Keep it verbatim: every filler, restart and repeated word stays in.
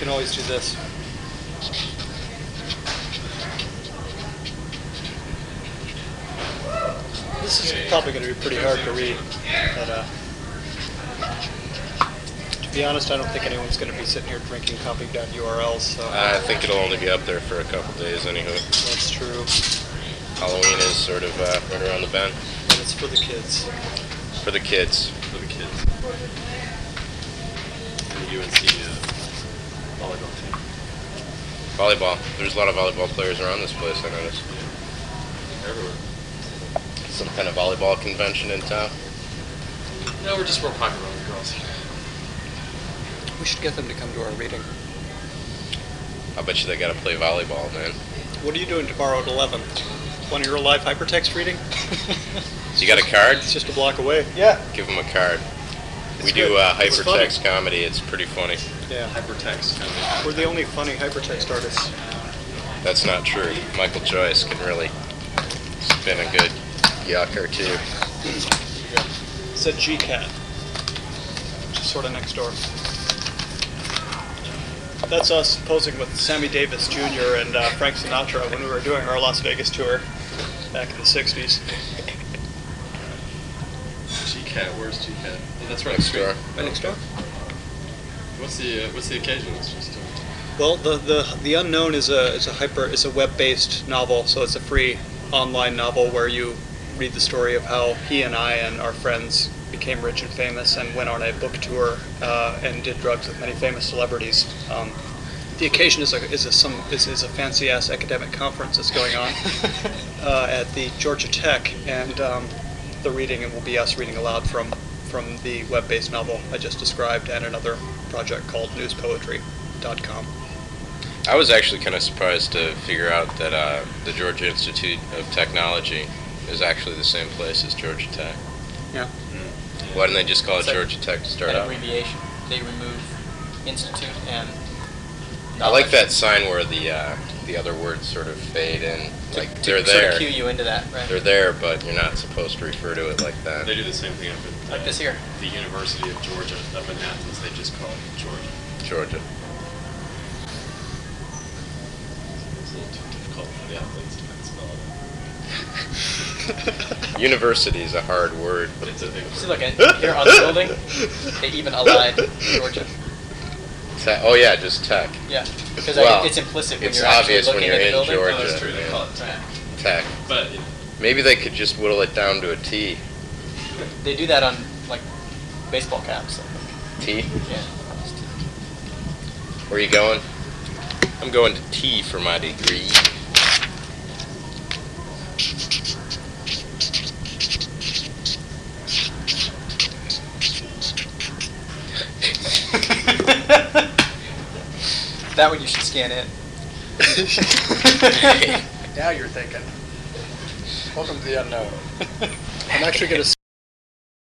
can always do this. This is probably going to be pretty hard to read, but uh, to be honest, I don't think anyone's going to be sitting here drinking, copying down U R Ls. So. I think it'll only be up there for a couple days, anywho. That's true. Halloween is sort of uh, right around the bend. And it's for the kids. For the kids. For the kids. And the U N C uh, volleyball team. Volleyball. There's a lot of volleyball players around this place, I noticed. Yeah. Everywhere. Some kind of volleyball convention in town. No, we're just more popular with the girls. We should get them to come to our reading. I bet you they gotta play volleyball, man. What are you doing tomorrow at eleven? One of your live hypertext reading? You got a card? It's just a block away. Yeah. Give them a card. It's we good. do uh, It's hypertext funny. comedy. It's pretty funny. Yeah. Hypertext kind of. We're the only funny hypertext artists. That's not true. Michael Joyce can really spin a good yuck or two. Yeah. Said G CAT. Just sort of next door. That's us posing with Sammy Davis Junior and uh, Frank Sinatra when we were doing our Las Vegas tour back in the sixties. G CAT, where's G CAT? Oh, that's right Next street. door. Right next door. What's the uh, what's the occasion? It's just. Uh, Well, the, the the Unknown is a is a hyper is a web-based novel, so it's a free online novel where you read the story of how he and I and our friends became rich and famous and went on a book tour uh, and did drugs with many famous celebrities. Um, the occasion is a is a some is, is a fancy ass academic conference that's going on uh, at the Georgia Tech, and um, the reading will be us reading aloud from from the web-based novel I just described and another project called news poetry dot com. I was actually kind of surprised to figure out that uh, the Georgia Institute of Technology is actually the same place as Georgia Tech. Yeah. Mm. Why didn't they just call It's it like Georgia Tech to start an out? abbreviation. They remove institute and I like that sign where the uh, the other words sort of fade in. Like to, they're to sort there. of cue you into that, right? They're there, but you're not supposed to refer to it like that. they do the same thing up at uh, Like this here. the University of Georgia up in Athens. They just call it Georgia. Georgia. It's a little too difficult for the athletes to spell it. University is a hard word. It's a big See, word. look, and here on the building, they even allied Georgia. Te- oh yeah, just Tech. Yeah, because Well, it's implicit when it's you're actually obvious when looking you're at the in building. Georgia. Oh, that's true. They yeah. call it tech. Tech. But you know, Maybe they could just whittle it down to a T. They do that on like baseball caps. T? Yeah. Where are you going? I'm going to T for my degree. That one you should scan in. Now you're thinking. Welcome to the Unknown. I'm actually going to